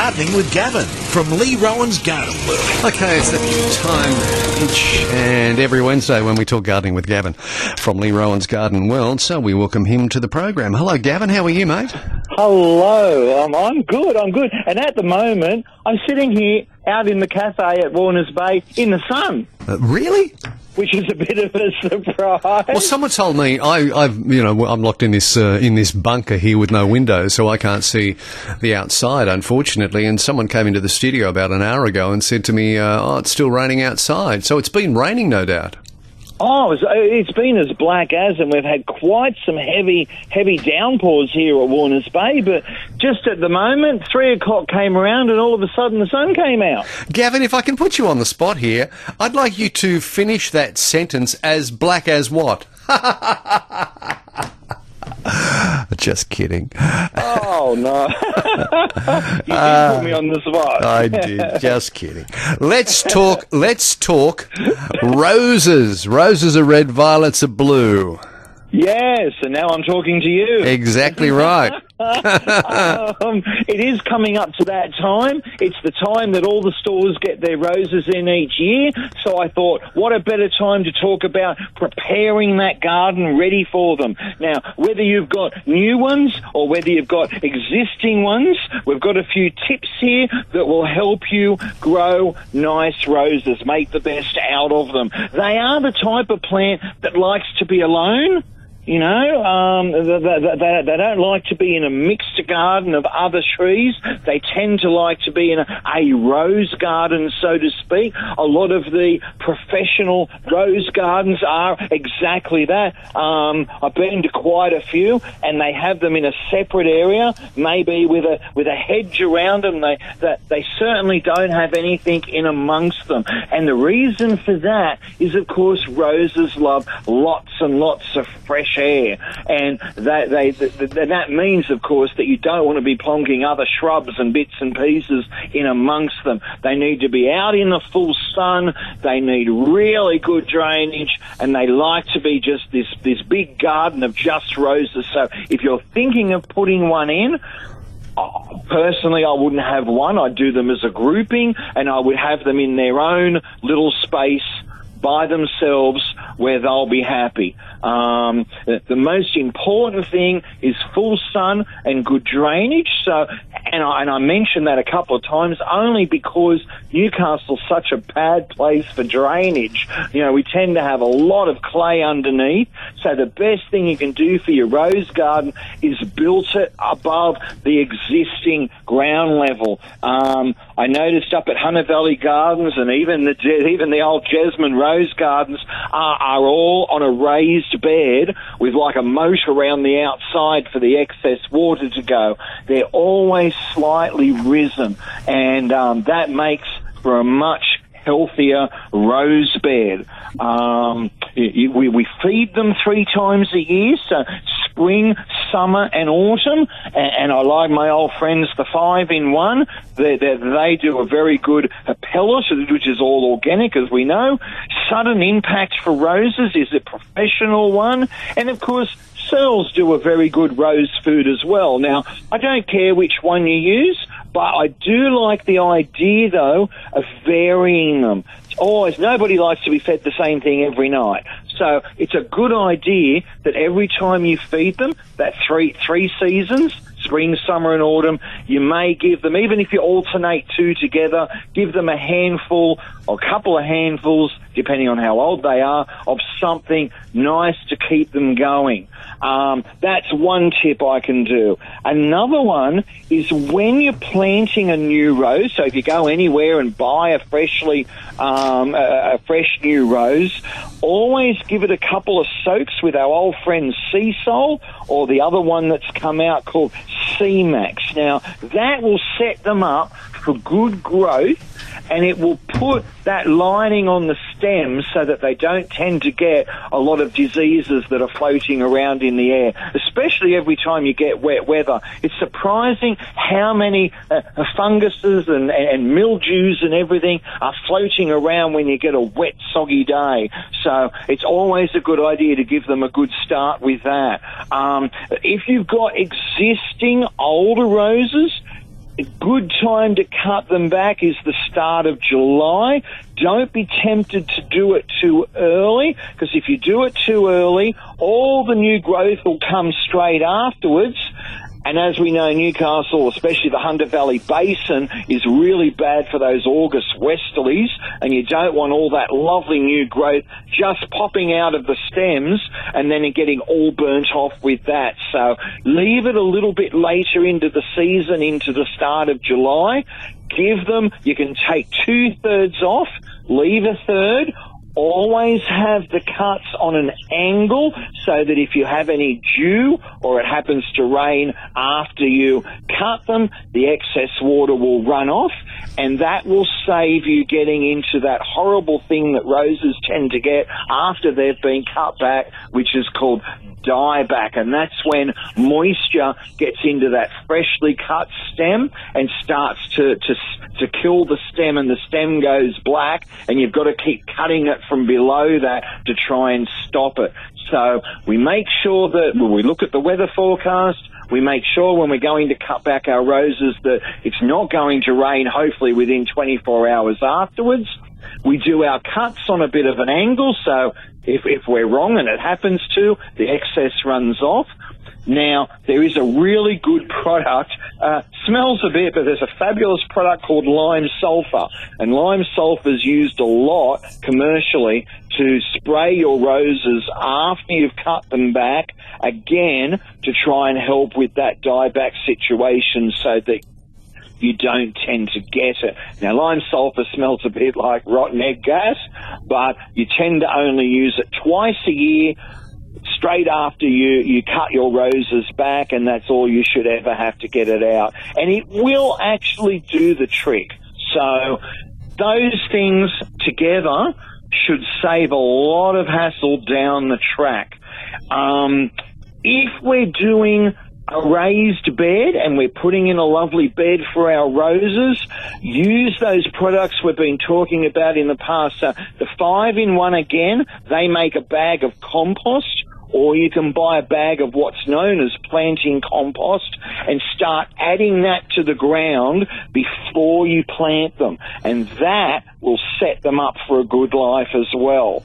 Gardening with Gavin from Lee Rowan's Garden World. Okay, it's that time each and every Wednesday when we talk gardening with Gavin from Lee Rowan's Garden World, so we welcome him to the program. Hello, Gavin. How are you, mate? Hello. I'm good. And at the moment, I'm sitting here out in the cafe at Warners Bay in the sun. Really? Which is a bit of a surprise. Well, someone told me I'm locked in this bunker here with no windows, so I can't see the outside, unfortunately. And someone came into the studio about an hour ago and said to me, it's still raining outside. So it's been raining, no doubt. Oh, it's been as black as, and we've had quite some heavy downpours here at Warners Bay, but just at the moment, 3 o'clock came around and all of a sudden the sun came out. Gavin, if I can put you on the spot here, I'd like you to finish that sentence as black as what? Just kidding. Oh, no. You did put me on the spot. I did. Just kidding. Let's talk roses. Roses are red, violets are blue. Yes, and now I'm talking to you. Exactly right. It is coming up to that time. It's the time that all the stores get their roses in each year. So I thought, what a better time to talk about preparing that garden ready for them. Now, whether you've got new ones or whether you've got existing ones, we've got a few tips here that will help you grow nice roses, make the best out of them. They are the type of plant that likes to be alone. You know, they don't like to be in a mixed garden of other trees. They tend to like to be in a rose garden, so to speak. A lot of the professional rose gardens are exactly that. I've been to quite a few, and they have them in a separate area, maybe with a hedge around them. They certainly don't have anything in amongst them. And the reason for that is, of course, roses love lots and lots of fresh air, and that means, of course, that you don't want to be plonking other shrubs and bits and pieces in amongst them. They need to be out in the full sun. They need really good drainage, and they like to be just this big garden of just roses. So if you're thinking of putting one in, personally, I wouldn't have one. I'd do them as a grouping, and I would have them in their own little space by themselves where they'll be happy. The most important thing is full sun and good drainage. So, and I mentioned that a couple of times only because Newcastle's such a bad place for drainage. You know, we tend to have a lot of clay underneath. So the best thing you can do for your rose garden is build it above the existing ground level. I noticed up at Hunter Valley Gardens and even the old Jasmine Rose Gardens are all on a raised bed with like a moat around the outside for the excess water to go. They're always slightly risen, and that makes for a much healthier rose bed. We feed them 3 times a year, so spring, summer and autumn, and I like my old friends, the 5-in-1. They do a very good pellet, which is all organic, as we know. Sudden Impact for Roses is a professional one, and of course Searles do a very good rose food as well. Now, I don't care which one you use, but I do like the idea, though, of varying them. Nobody likes to be fed the same thing every night. So it's a good idea that every time you feed them, that three seasons, spring, summer and autumn, you may give them, even if you alternate 2 together, give them a handful or a couple of handfuls, depending on how old they are, of something nice to keep them going. That's one tip I can do. Another one is when you're planting a new rose, so if you go anywhere and buy a fresh new rose, always give it a couple of soaks with our old friend Sea Sol, or the other one that's come out called C-Max. Now, that will set them up for good growth, and it will put that lining on the stems so that they don't tend to get a lot of diseases that are floating around in the air, especially every time you get wet weather. It's surprising how many funguses and mildews and everything are floating around when you get a wet, soggy day. So it's always a good idea to give them a good start with that. If you've got existing older roses, a good time to cut them back is the start of July. Don't be tempted to do it too early, because if you do it too early, all the new growth will come straight afterwards. And as we know, Newcastle, especially the Hunter Valley Basin, is really bad for those August westerlies, and you don't want all that lovely new growth just popping out of the stems and then getting all burnt off with that. So leave it a little bit later into the season, into the start of July. Give them, you can take 2/3 off, leave a third. Always have the cuts on an angle so that if you have any dew or it happens to rain after you cut them, the excess water will run off, and that will save you getting into that horrible thing that roses tend to get after they've been cut back, which is called dieback, and that's when moisture gets into that freshly cut stem and starts to kill the stem, and the stem goes black, and you've got to keep cutting it from below that to try and stop it. So we make sure that when we look at the weather forecast, we make sure when we're going to cut back our roses that it's not going to rain, hopefully within 24 hours afterwards. We do our cuts on a bit of an angle, so if we're wrong, and it happens to, the excess runs off. Now, there is a really good product, smells a bit, but there's a fabulous product called lime sulfur. And lime sulfur is used a lot commercially to spray your roses after you've cut them back, again, to try and help with that dieback situation so that you don't tend to get it. Now, lime sulfur smells a bit like rotten egg gas, but you tend to only use it twice a year, straight after you cut your roses back, and that's all you should ever have to get it out. And it will actually do the trick. So those things together should save a lot of hassle down the track. If we're doing a raised bed and we're putting in a lovely bed for our roses, use those products we've been talking about in the past. So the 5-in-1, again, they make a bag of compost, or you can buy a bag of what's known as planting compost and start adding that to the ground before you plant them. And that will set them up for a good life as well.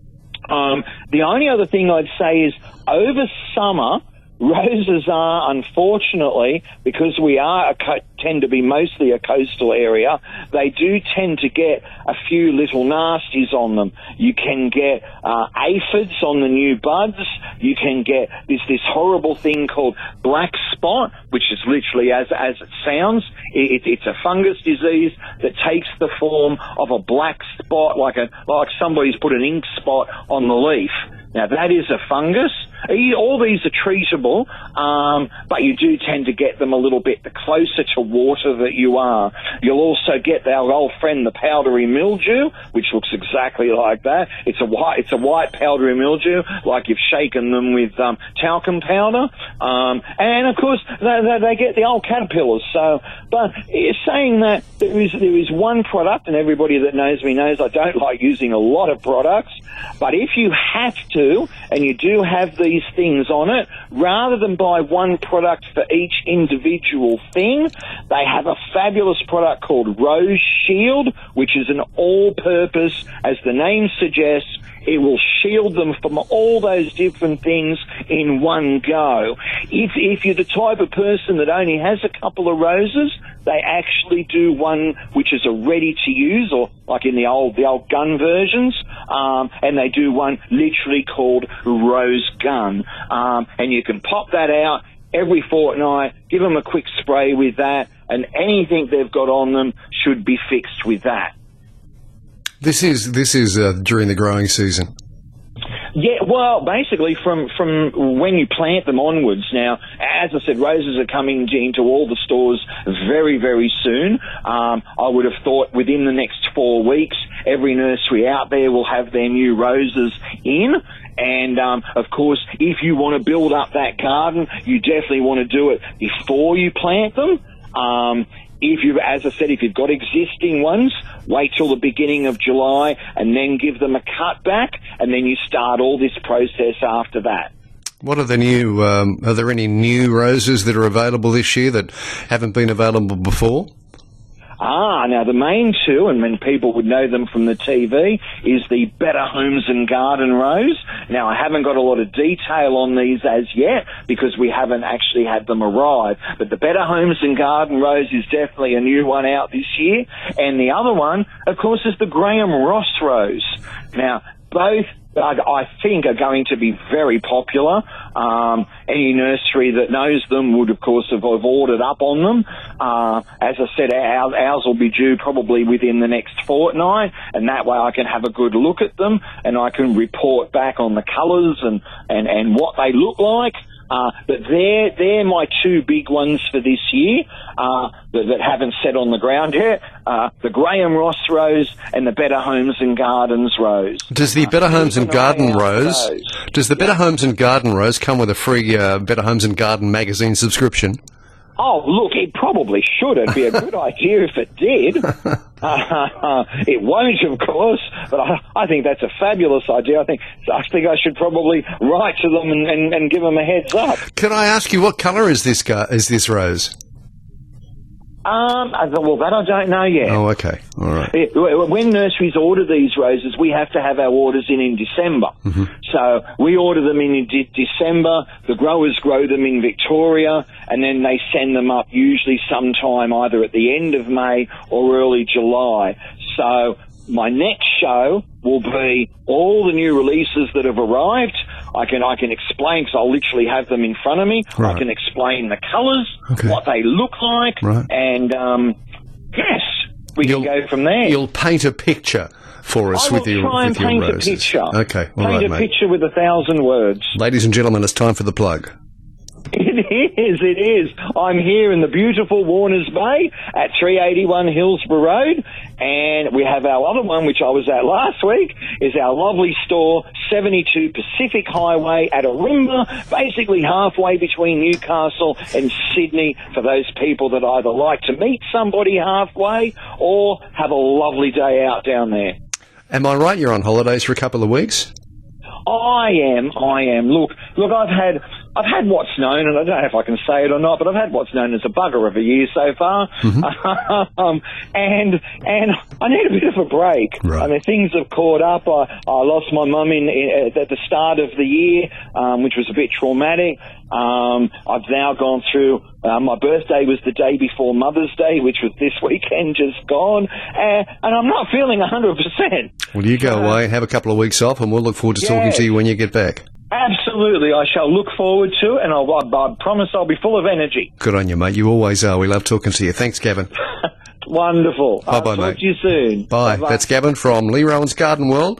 The only other thing I'd say is over summer, roses are, unfortunately, because we tend to be mostly a coastal area, they do tend to get a few little nasties on them. You can get aphids on the new buds. You can get this horrible thing called black spot, which is literally as it sounds. It's a fungus disease that takes the form of a black spot, like somebody's put an ink spot on the leaf. Now, that is a fungus. All these are treatable, but you do tend to get them a little bit the closer to water that you are. You'll also get our old friend, the powdery mildew, which looks exactly like that. It's a white powdery mildew, like you've shaken them with talcum powder. And, of course, they get the old caterpillars. So, but saying that, there is one product, and everybody that knows me knows I don't like using a lot of products, but if you have to, and you do have these things on it, rather than buy one product for each individual thing, they have a fabulous product called Rose Shield, which is an all-purpose, as the name suggests, it will shield them from all those different things in one go. If you're the type of person that only has a couple of roses, they actually do one which is a ready-to-use, or like in the old gun versions, and they do one literally called Rose Gun. And you can pop that out every fortnight, give them a quick spray with that, and anything they've got on them should be fixed with that. This is during the growing season. Yeah, well, basically from when you plant them onwards. Now, as I said, roses are coming into all the stores very, very soon. I would have thought within the next 4 weeks, every nursery out there will have their new roses in. And, of course, if you want to build up that garden, you definitely want to do it before you plant them. As I said, if you've got existing ones, wait till the beginning of July and then give them a cut back, and then you start all this process after that. What are the new? Are there any new roses that are available this year that haven't been available before? Now the main two, and when people would know them from the TV, is the Better Homes and Garden Rose. Now, I haven't got a lot of detail on these as yet because we haven't actually had them arrive, but the Better Homes and Garden Rose is definitely a new one out this year. And the other one, of course, is the Graham Ross Rose. Now, both I think are going to be very popular. Any nursery that knows them would, of course, have ordered up on them. As I said, ours will be due probably within the next fortnight, and that way I can have a good look at them and I can report back on the colours and what they look like. But they're my two big ones for this year that haven't set on the ground yet. The Graham Ross Rose and the Better Homes and Gardens Rose. Does the Better Homes and Garden Rose? Does the Better Homes and Garden Rose come with a free Better Homes and Garden magazine subscription? Oh, look, it probably should. It'd be a good idea if it did. It won't, of course, but I think that's a fabulous idea. I think I should probably write to them and give them a heads up. Can I ask you, what colour is this rose? Well, that I don't know yet. Oh, okay. All right. When nurseries order these roses, we have to have our orders in December. Mm-hmm. So we order them in December, the growers grow them in Victoria, and then they send them up usually sometime either at the end of May or early July. So my next show will be all the new releases that have arrived. I can explain, because I'll literally have them in front of me. Right. I can explain the colours, what they look like, and yes, we can go from there. You'll paint a picture for us with your roses. I will try and paint a picture. Okay, all right, mate. Paint a picture with 1,000 words. Ladies and gentlemen, it's time for the plug. It is. I'm here in the beautiful Warners Bay at 381 Hillsborough Road, and we have our other one, which I was at last week, is our lovely store, 72 Pacific Highway at Ourimbah, basically halfway between Newcastle and Sydney, for those people that either like to meet somebody halfway or have a lovely day out down there. Am I right? You're on holidays for a couple of weeks? I am. Look, I've had what's known, and I don't know if I can say it or not, but I've had what's known as a bugger of a year so far. Mm-hmm. and I need a bit of a break. Right. I mean, things have caught up. I lost my mum at the start of the year, which was a bit traumatic. I've now gone through, my birthday was the day before Mother's Day, which was this weekend just gone, and I'm not feeling 100%. Well, you go away, have a couple of weeks off, and we'll look forward to talking to you when you get back. Absolutely, I shall look forward to it, and I promise I'll be full of energy. Good on you, mate. You always are. We love talking to you. Thanks, Gavin. Wonderful. Bye-bye, mate. Talk to you soon. Bye. Bye-bye. That's Gavin from Lee Rowan's Garden World.